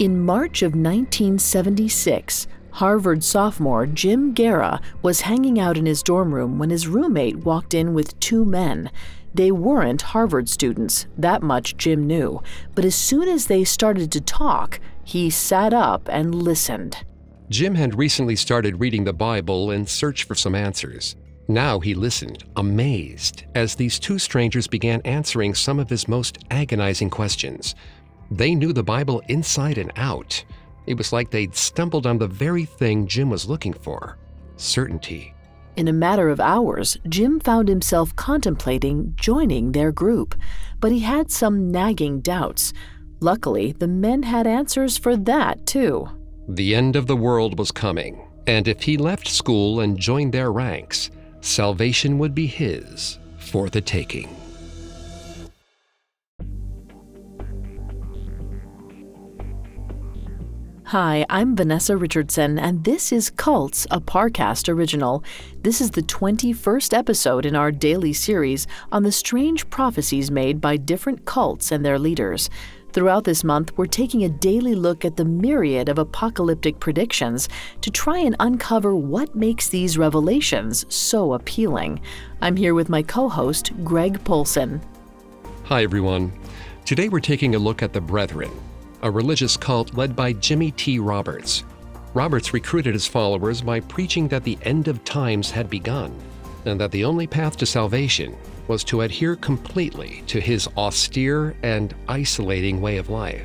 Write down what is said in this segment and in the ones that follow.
In March of 1976, Harvard sophomore Jim Guerra was hanging out in his dorm room when his roommate walked in with two men. They weren't Harvard students, that much Jim knew, but as soon as they started to talk, he sat up and listened. Jim had recently started reading the Bible in search for some answers. Now he listened, amazed, as these two strangers began answering some of his most agonizing questions. They knew the Bible inside and out. It was like they'd stumbled on the very thing Jim was looking for: certainty. In a matter of hours, Jim found himself contemplating joining their group, but he had some nagging doubts. Luckily, the men had answers for that, too. The end of the world was coming, and if he left school and joined their ranks, salvation would be his for the taking. Hi, I'm Vanessa Richardson, and this is Cults, a Parcast original. This is the 21st episode in our daily series on the strange prophecies made by different cults and their leaders. Throughout this month, we're taking a daily look at the myriad of apocalyptic predictions to try and uncover what makes these revelations so appealing. I'm here with my co-host, Greg Polson. Hi, everyone. Today we're taking a look at the Brethren, a religious cult led by Jimmy T. Roberts. Roberts recruited his followers by preaching that the end of times had begun, and that the only path to salvation was to adhere completely to his austere and isolating way of life.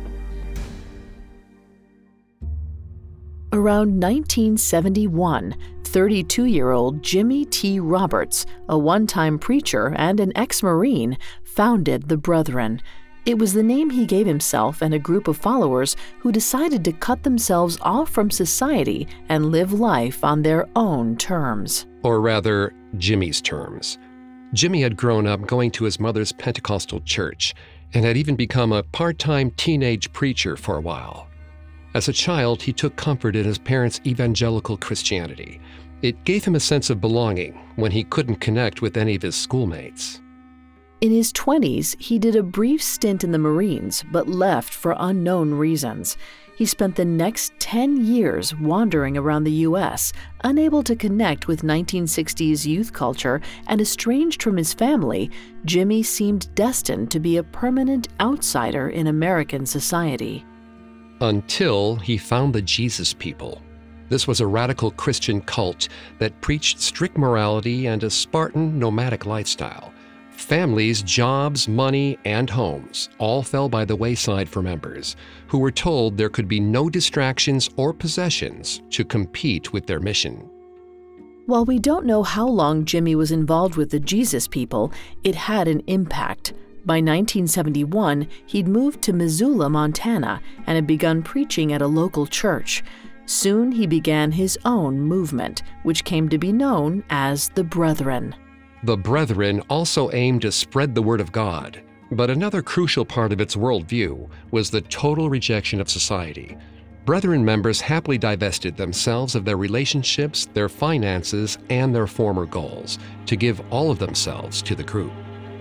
Around 1971, 32-year-old Jimmy T. Roberts, a one-time preacher and an ex-Marine, founded the Brethren. It was the name he gave himself and a group of followers who decided to cut themselves off from society and live life on their own terms. Or rather, Jimmy's terms. Jimmy had grown up going to his mother's Pentecostal church and had even become a part-time teenage preacher for a while. As a child, he took comfort in his parents' evangelical Christianity. It gave him a sense of belonging when he couldn't connect with any of his schoolmates. In his 20s, he did a brief stint in the Marines, but left for unknown reasons. He spent the next 10 years wandering around the U.S., unable to connect with 1960s youth culture, and estranged from his family. Jimmy seemed destined to be a permanent outsider in American society. Until he found the Jesus People. This was a radical Christian cult that preached strict morality and a Spartan nomadic lifestyle. Families, jobs, money, and homes all fell by the wayside for members, who were told there could be no distractions or possessions to compete with their mission. While we don't know how long Jimmy was involved with the Jesus People, it had an impact. By 1971, he'd moved to Missoula, Montana, and had begun preaching at a local church. Soon he began his own movement, which came to be known as the Brethren. The Brethren also aimed to spread the word of God, but another crucial part of its worldview was the total rejection of society. Brethren members happily divested themselves of their relationships, their finances, and their former goals to give all of themselves to the group.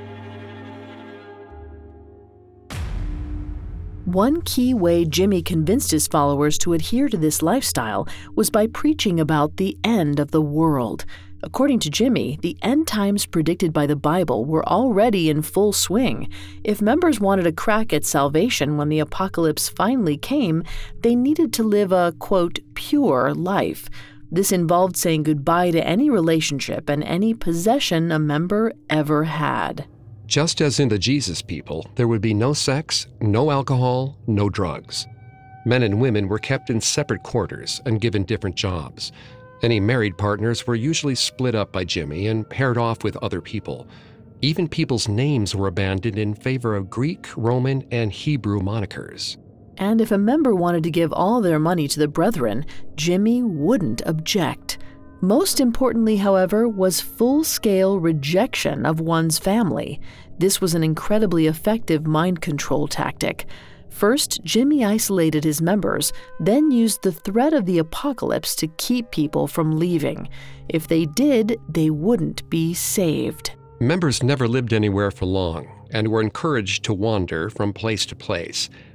One key way Jimmy convinced his followers to adhere to this lifestyle was by preaching about the end of the world. According to Jimmy, the end times predicted by the Bible were already in full swing. If members wanted a crack at salvation when the apocalypse finally came, they needed to live a, quote, pure life. This involved saying goodbye to any relationship and any possession a member ever had. Just as in the Jesus People, there would be no sex, no alcohol, no drugs. Men and women were kept in separate quarters and given different jobs. Any married partners were usually split up by Jimmy and paired off with other people. Even people's names were abandoned in favor of Greek, Roman, and Hebrew monikers. And if a member wanted to give all their money to the Brethren, Jimmy wouldn't object. Most importantly, however, was full-scale rejection of one's family. This was an incredibly effective mind control tactic. First, Jimmy isolated his members, then used the threat of the apocalypse to keep people from leaving. If they did, they wouldn't be saved. Members never lived anywhere for long and were encouraged to wander from place to place.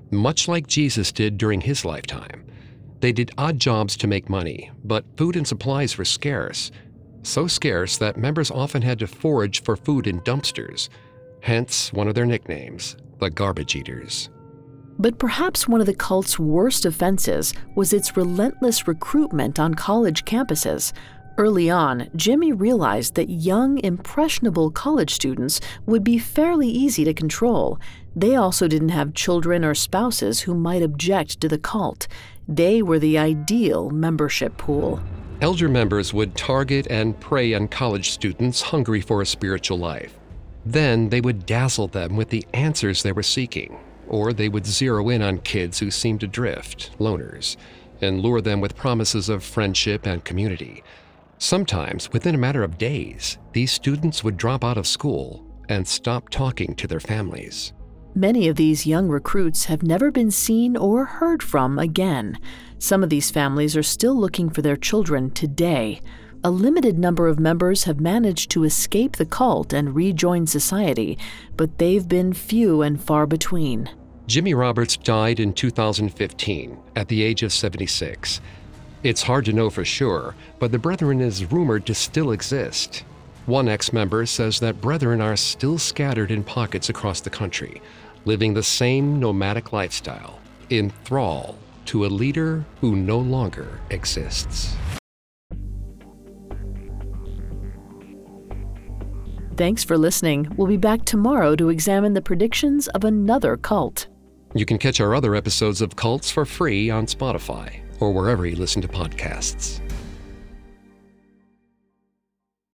much like Jesus did during his lifetime. They did odd jobs to make money, but food and supplies were scarce. So scarce that members often had to forage for food in dumpsters. Hence one of their nicknames, the Garbage Eaters. But perhaps one of the cult's worst offenses was its relentless recruitment on college campuses. Early on, Jimmy realized that young, impressionable college students would be fairly easy to control. They also didn't have children or spouses who might object to the cult. They were the ideal membership pool. Elder members would target and prey on college students hungry for a spiritual life. Then they would dazzle them with the answers they were seeking, or they would zero in on kids who seemed to drift, loners, and lure them with promises of friendship and community. Sometimes, within a matter of days, these students would drop out of school and stop talking to their families. Many of these young recruits have never been seen or heard from again. Some of these families are still looking for their children today. A limited number of members have managed to escape the cult and rejoin society, but they've been few and far between. Jimmy Roberts died in 2015 at the age of 76. It's hard to know for sure, but the Brethren is rumored to still exist. One ex-member says that Brethren are still scattered in pockets across the country, living the same nomadic lifestyle, in thrall to a leader who no longer exists. Thanks for listening. We'll be back tomorrow to examine the predictions of another cult. You can catch our other episodes of Cults for free on Spotify or wherever you listen to podcasts.